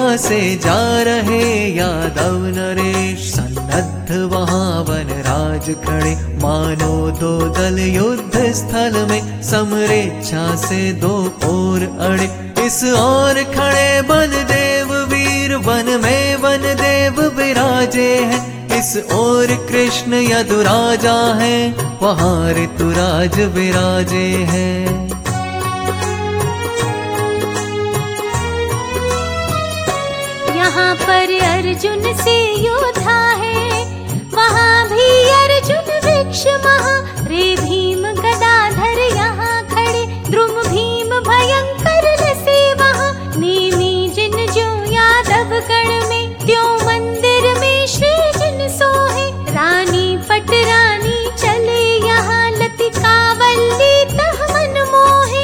से जा रहे यादव नरेश, सन्नद्ध वहां वनराज खड़े, मानो दो दल युद्ध स्थल में, समरेच्छा से दो ओर अड़े। इस ओर खड़े बलदेव वीर, वन में वनदेव विराजे हैं, इस ओर कृष्ण यदुराजा है, वहां ऋतुराज विराजे हैं। यहाँ पर अर्जुन से योद्धा है, वहाँ भी अर्जुन वृक्ष महा, रे भीम गदाधर यहाँ खड़े, द्रुम भीम भयंकर लसे वहाँ, नेमी जिन जो यादव गण में, त्यों मंदिर में श्री जिन सोहे, रानी पट रानी चले यहाँ, लतिका वल्ली तह मन मोहे।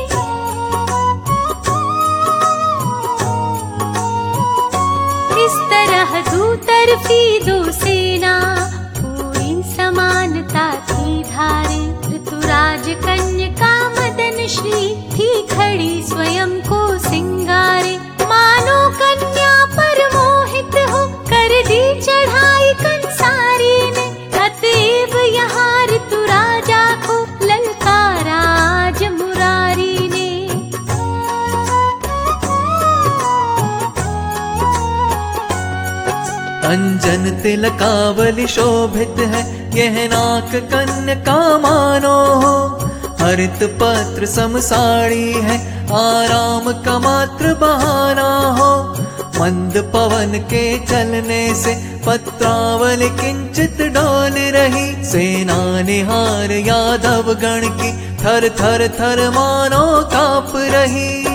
इस तरह दूतरफी दो सेना, पूरी समानता थी धारे, ऋतुराज कन्या मदन श्री थी खड़ी स्वयं को सिंगारे, मानो कन्या पर मोहित हो कर दी चढ़ाई कंसारी ने, अतएव यहाँ ऋतुराजा को ललकारा आज मुरारी ने। अंजन तिलकावली शोभित है, यह नाक कन्या मानो हो, हरित पत्र सम साड़ी है, आराम का मात्र बहाना हो, मंद पवन के चलने से पत्रावली किंचित डोल रही, सेना निहार यादव गण की थर थर थर मानो कांप रही।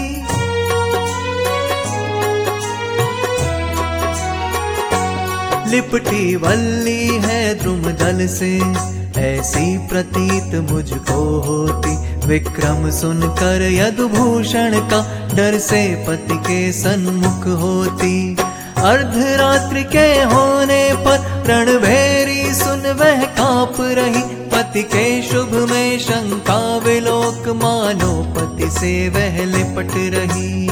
लिपटी वल्ली है द्रुम दल से, ऐसी प्रतीत मुझको होती, विक्रम सुनकर यदुभूषण का डर से पति के सन्मुख होती। अर्धरात्रि के होने पर रणभेरी सुन वह कांप रही, पति के शुभ में शंका विलोक, मानो पति से वह लिपट रही।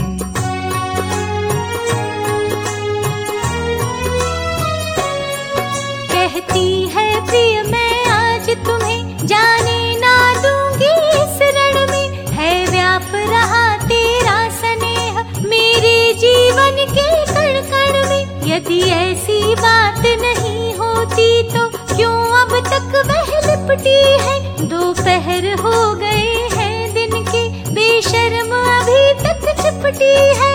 कहती है प्रिय मैं आज तुम्हें, जाने ना दूंगी इस रण में, है व्याप रहा तेरा स्नेह मेरे जीवन के कण कण में, यदि ऐसी बात नहीं होती तो क्यों अब तक वह लिपटी है, दोपहर हो गए हैं दिन के, बेशर्म अभी तक चिपटी है।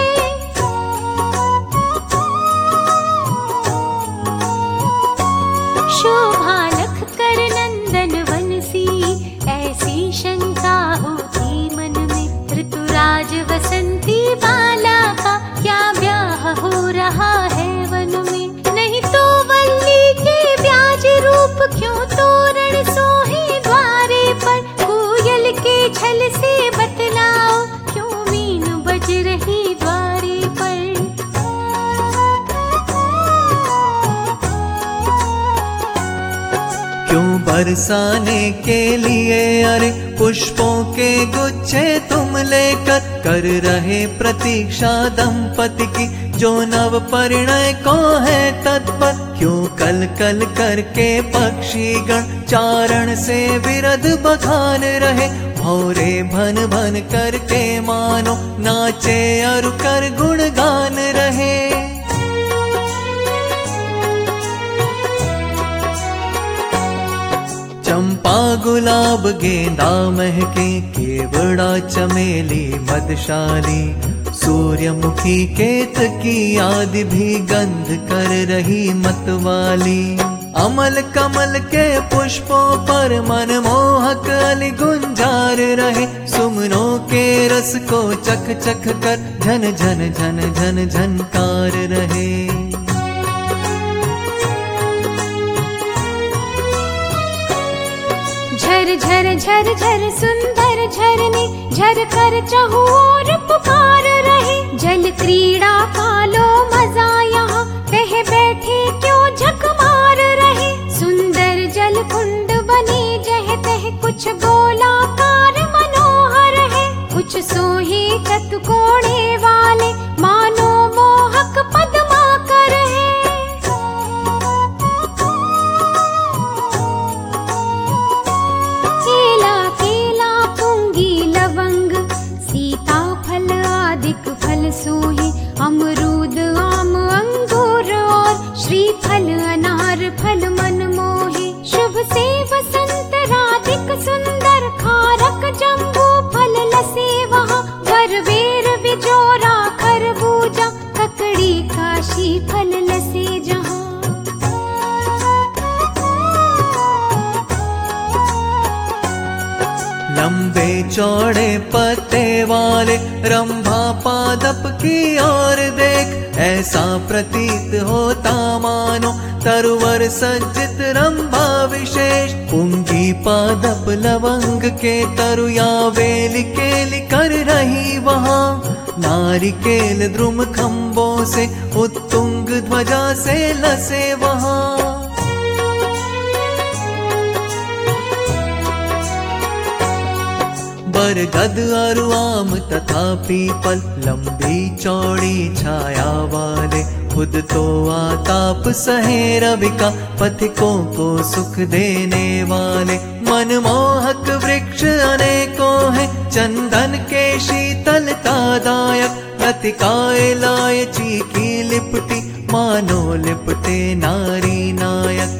शोभा लख कर नंदन वनसी, ऐसी शंका होती मन में, ऋतुराज वसंती बाला का क्या ब्याह हो रहा है वन में, नहीं तो वल्ली के ब्याज रूप क्यों तोरण सोहे द्वारे पर, कोयल के छल से बतलाओ क्यों वीण बज रही द्वारे पर। क्यों बरसाने के लिए अरे पुष्पों के गुच्छे तुम लेकर, कर रहे प्रतीक्षा दंपति की, जो नव परिणय को है तत्पर, क्यों कल कल करके पक्षी गण चारण से विरध बखान रहे, भौरे भन भन करके मानो नाचे और कर गुणगान रहे। चंपा गुलाब गेंदा महके, केवड़ा चमेली मदशाली, सूर्यमुखी केतकी आदि भी गंध कर रही मतवाली, अमल कमल के पुष्पों पर मनमोहक अली गुंजार रहे, सुमनों के रस को चख चख कर झन झन झन झन झनकार रहे। झर झर झर झर सुंदर झरने, झर कर चहुओर पुकार रहे, जल क्रीड़ा का लो मजा यहाँ, कह बैठे क्यों झक मार रहे, सुंदर जल कुंड बने जह तह, कुछ गोलाकार मनोहर है, कुछ सोहे चतुकोणे वाले, मानो मोहक फल लसे जहाँ। लंबे चौड़े पत्ते वाले रंभा पादप की ओर देख, ऐसा प्रतीत होता मानो तरुवर सज्जित रंभा विशेष। पुंगी पादप लवंग के तरु या वेल केली कर रही वहाँ, नारिकेल द्रुम खम्बों से उत्तुंग ध्वजा से लसे वहाँ। बरगद अरु आम तथा पीपल लंबी चौड़ी छाया वाले, खुद तो आताप सहे रवि का पथिकों को सुख देने वाले। मनमोहक वृक्ष अनेकों हैं चंदन के शीतलता दायक, लतिकाए लायची की लिपटी मानो लिपटे नारी नायक।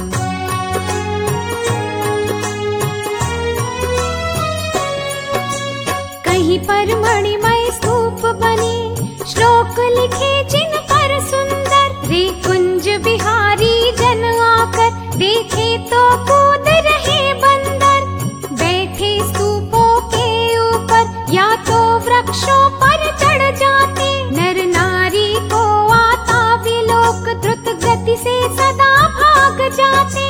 कहीं पर मणिमय स्तूप बने, श्लोक लिखे जिन पर सुंदर। रे कुंज बिहारी जन आकर देखे तो कूद रहे बंदर। बैठे स्तूपों के ऊपर या तो वृक्षों पर चढ़ जाते, नर नारी को आता विलोक द्रुत गति से सदा भाग जाते।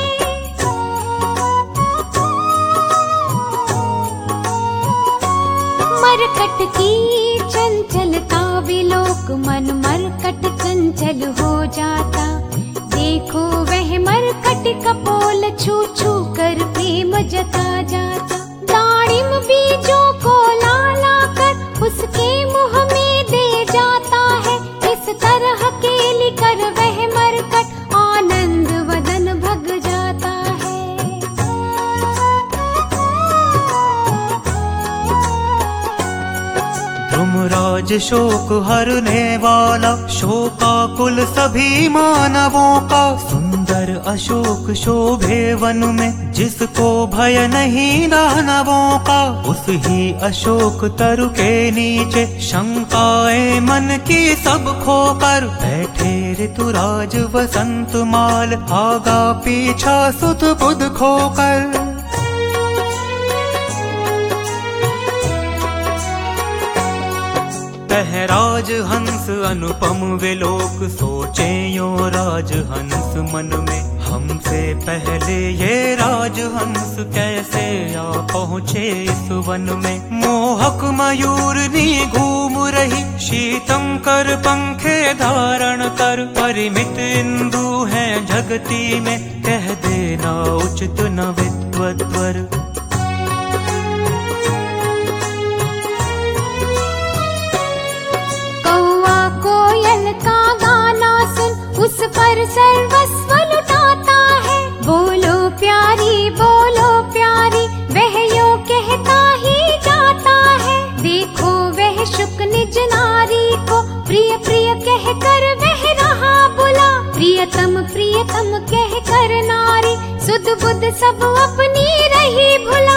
मरकट की चंचलता विलोक मन मरकट चंचल हो जाता। देखो वह मरकट कपोल छू छू कर प्रेम जता जाता। दाड़िम बीजों को ला ला कर उसके मुंह में दे जाता है, इस तरह केली कर वह मरकट आनंद वदन भग जाता है। धर्मराज शोक हरने वाला, शोकाकुल सभी मानवों का। सुंदर अशोक शोभे वन में, जिसको भय नहीं दानवों का। उस ही अशोक तरु के नीचे शंकाएं मन की सब खोकर, बैठे ऋतुराज वसंत माल आगा पीछा सुध बुध खोकर। राज हंस अनुपम विलोक, सोचे यो राज हंस मन में। हमसे पहले ये राज हंस कैसे आ पहुँचे इस वन में। मोहक मयूरनी घूम रही शीतम कर पंखे धारण कर, परिमित इंदु है जगती में, कह देना उचित न विद्वद्वर। कोयल का गाना सुन उस पर सर्वस्व लुटाता है। बोलो प्यारी वह यो कहता ही जाता है। देखो वह शुक निज नारी को प्रिय प्रिय कह कर वह रहा बुला। प्रियतम कह कर नारी सुध बुध सब अपनी रही भुला।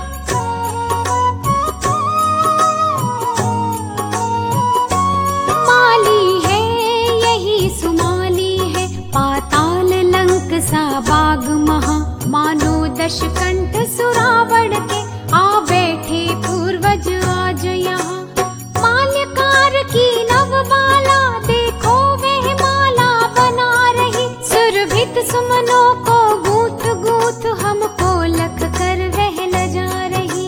बाग महा मानो दशकंठ सुरावड़ के, आ बैठे पूर्वज आज यहाँ। माल्यकार की नवमाला देखो वह माला बना रही, सुरभित सुमनों को गूंथ गूंथ हमको लख कर वह न जा रही।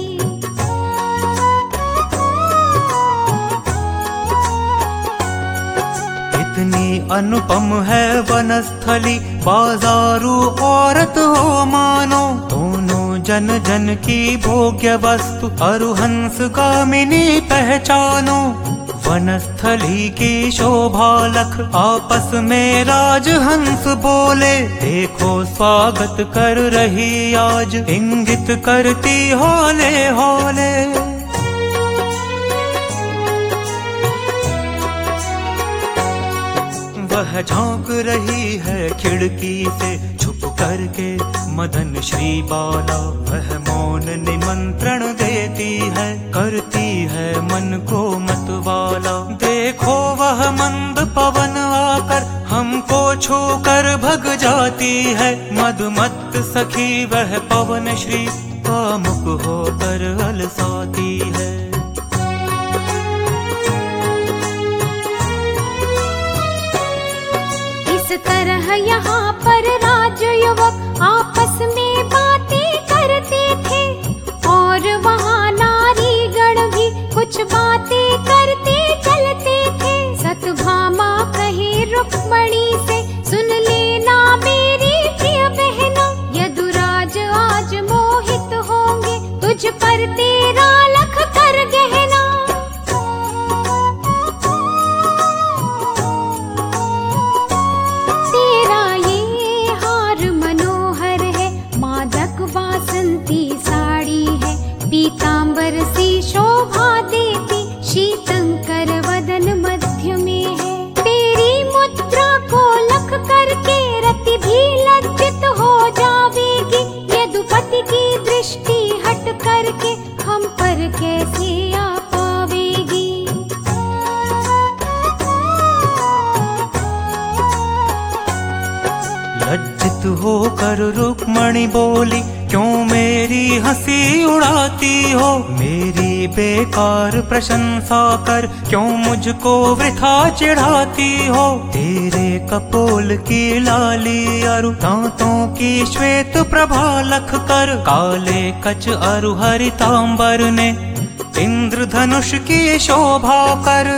इतनी अनुपम है वनस्थली, बाजारू औरत हो मानो। दोनों जन जन की भोग्य वस्तु अरुहंस गामिनी पहचानो। वनस्थली की शोभा लख आपस में राजहंस बोले, देखो स्वागत कर रही आज इंगित करती हौले हौले। वह झांक रही है खिड़की से छुप करके मदन श्री बाला। वह मौन निमंत्रण देती है, करती है मन को मतवाला। देखो वह मंद पवन आकर छूकर भग जाती है, मदमत्त सखी वह पवन श्री कामुक होकर अलसाती है। इस तरह यहाँ पर राज युवक आपस में बातें करते थे, और वहाँ नारी गण भी कुछ बातें करते चलते थे। सतभामा कहे रुक्मणी से, सुन लेना मेरी प्रिय बहना, यदुराज आज मोहित होंगे तुझ पर तेरा लख कर गहना। तेरा ये हार मनोहर है, मादक वासंती साड़ी है, पीतांबर सी शोभा देती, शीतंकर वदन मध्य में है। तेरी मुद्रा को लख करके रति भी लज्जित हो जावेगी, यदुपति की दृष्टि हट करके हम पर कैसे आ पावेगी। लज्जित होकर रुक्मणी बोली, क्यों मेरी हंसी उड़ाती हो, मेरी बेकार प्रशंसा कर क्यों मुझको वृथा चिढ़ाती हो। तेरे कपोल की लाली अरु दांतों की श्वेत प्रभा लख कर, काले कच अरु हरितांबर ने इंद्रधनुष की शोभा कर।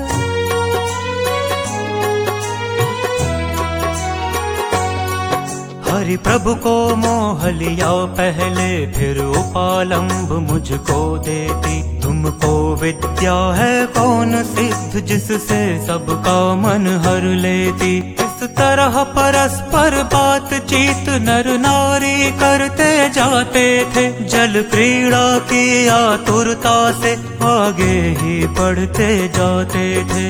हरि प्रभु को मोह लिया पहले, फिर उपालंब मुझको देती। तुमको विद्या है कौन सिद्ध, जिससे सबका मन हर लेती। इस तरह परस्पर बातचीत नर नारी करते जाते थे, जल क्रीड़ा की आतुरता से आगे ही बढ़ते जाते थे।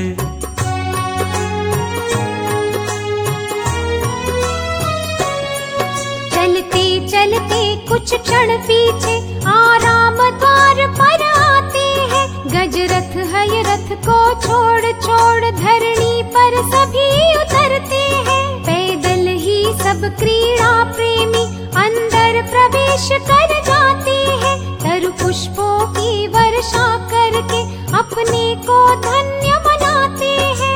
चलते कुछ क्षण पीछे आराम द्वार पर आते हैं, गजरथ है रथ को छोड़ छोड़ धरणी पर सभी उतरते हैं। पैदल ही सब क्रीड़ा प्रेमी अंदर प्रवेश कर जाते हैं, तरु पुष्पों की वर्षा करके अपने को धन्य मनाते हैं।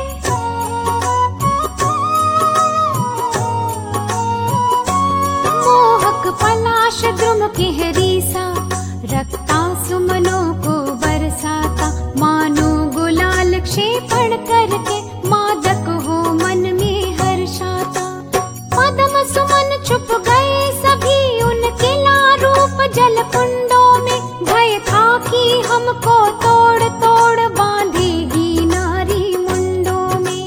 पलाश द्रुम के हरीसा रक्ता सुमनों को बरसाता, मानो गुलाल क्षेपण करके मादक हो मन में हर्षाता। पद्म सुमन छुप गए सभी उनके लारूप जल कुंडों में, भय था कि हमको तोड़ तोड़ बांधेगी नारी मुंडों में।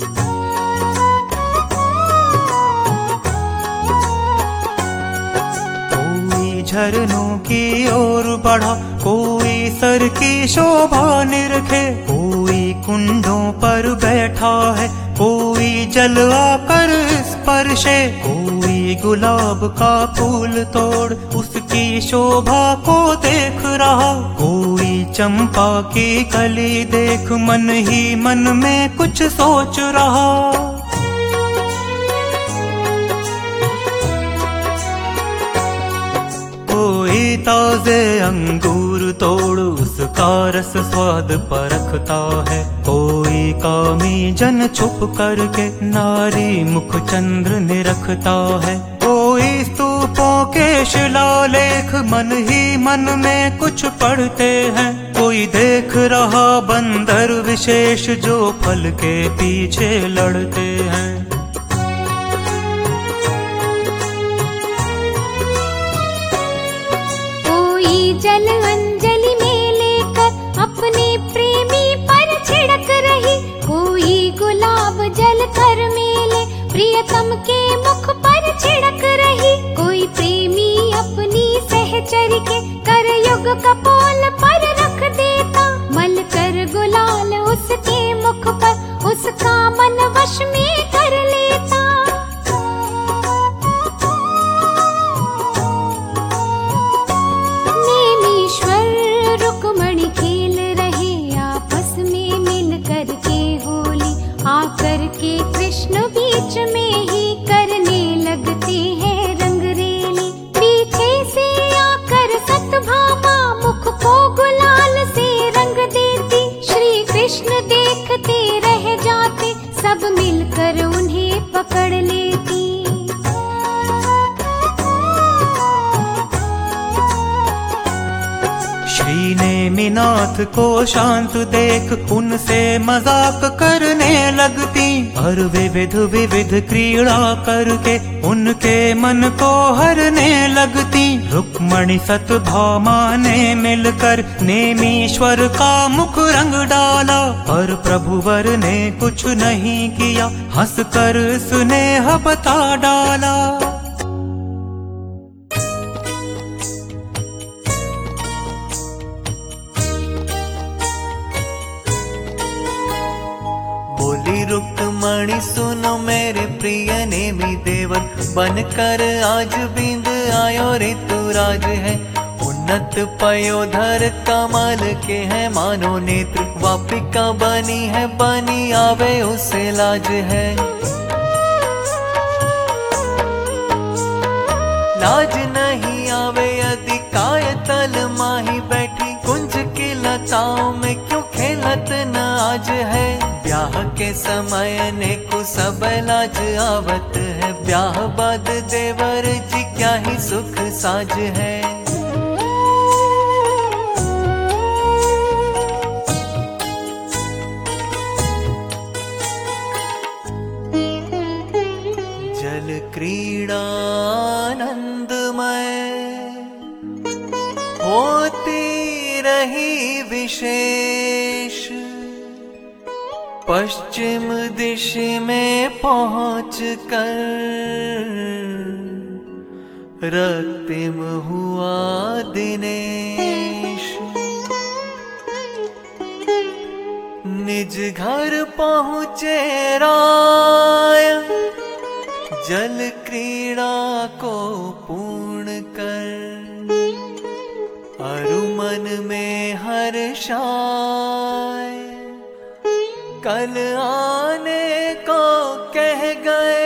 झरनों की ओर बढ़ा, कोई सर की शोभा निरखे, कोई कुंडों पर बैठा है, कोई जल आकर स्पर्शे, कोई गुलाब का फूल तोड़ उसकी शोभा को देख रहा, कोई चंपा की कली देख मन ही मन में कुछ सोच रहा। कोई ताजे अंगूर तोड़ उसका रस स्वाद परखता है, कोई कामी जन छुप करके नारी मुख चंद्र निरखता है, कोई स्तूपों के शिलालेख मन ही मन में कुछ पढ़ते हैं, कोई देख रहा बंदर विशेष जो फल के पीछे लड़ते हैं। जल अंजलि में लेकर अपने प्रेमी पर छिड़क रही, कोई गुलाब जल कर मेले प्रियतम के मुख पर छिड़क रही, कोई प्रेमी अपनी सहचरी के कर युग कपोल पर रख देता, मल कर गुलाल उसके मुख पर उसका मन वश में कर लेता। आकर के कृष्ण बीच नेमिनाथ को शांत देख उनसे मजाक करने लगती, और विविध विविध क्रीड़ा करके उनके मन को हरने लगती। रुक्मणी सत्यभामा ने मिलकर नेमीश्वर का मुख रंग डाला, पर प्रभुवर ने कुछ नहीं किया, हंसकर स्नेह बता डाला। बोली रुक्मणी सुनो मेरे प्रिय नेमी देवर, बनकर आज बिंद आयो ऋतुराज है। उन्नत पयोधर कमल के हैं मानो नेत्र, वापिका बनी है बनी आवे उसे लाज है। लाज नहीं आवे यदि काय तल माही बैठी, कुंज की लताओं में क्यों खेलत न आज है। ब्याह के समय ने को सब लाज आवत है, ब्याह बाद देवर जी क्या ही सुख साज है। जल क्रीड़ा आनंदमय होती रही विशेष, पश्चिम दिश में पहुँच कर रक्तिम हुआ दिनेश। निज घर पहुँचे राय, जल क्रीड़ा को पूर्ण कर, अरुमन में हर्षाय। कल आने को कह गए